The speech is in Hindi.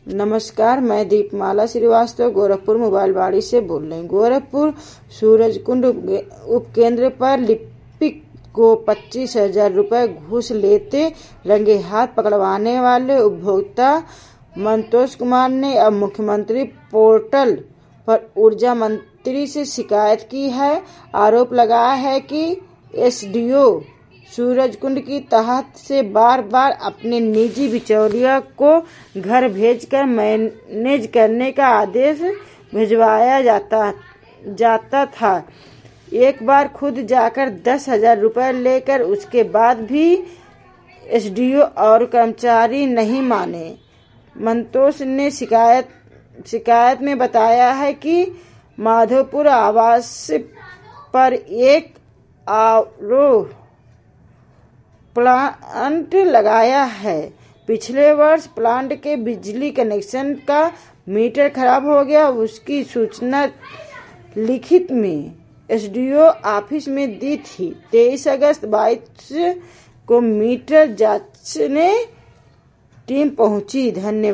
नमस्कार, मैं दीपमाला श्रीवास्तव गोरखपुर मोबाइल बाड़ी से बोल रही हूँ। गोरखपुर सूरजकुंड उपकेंद्र पर लिपिक को 25,000 रुपए घूस लेते रंगे हाथ पकड़वाने वाले उपभोक्ता मंतोष कुमार ने अब मुख्यमंत्री पोर्टल पर ऊर्जा मंत्री से शिकायत की है। आरोप लगाया है कि एसडीओ सूरजकुंड की तहत से बार बार अपने निजी बिचौलिया को घर भेजकर मैनेज करने का आदेश भिजवाया जाता था। एक बार खुद जाकर 10,000 रुपए लेकर उसके बाद भी एसडीओ और कर्मचारी नहीं माने। मंतोष ने शिकायत में बताया है कि माधोपुर आवास पर एक आरओ प्लांट लगाया है। पिछले वर्ष प्लांट के बिजली कनेक्शन का मीटर खराब हो गया। उसकी सूचना लिखित में एसडीओ ऑफिस में दी थी। 23 अगस्त 22 को मीटर जांचने टीम पहुंची। धन्यवाद।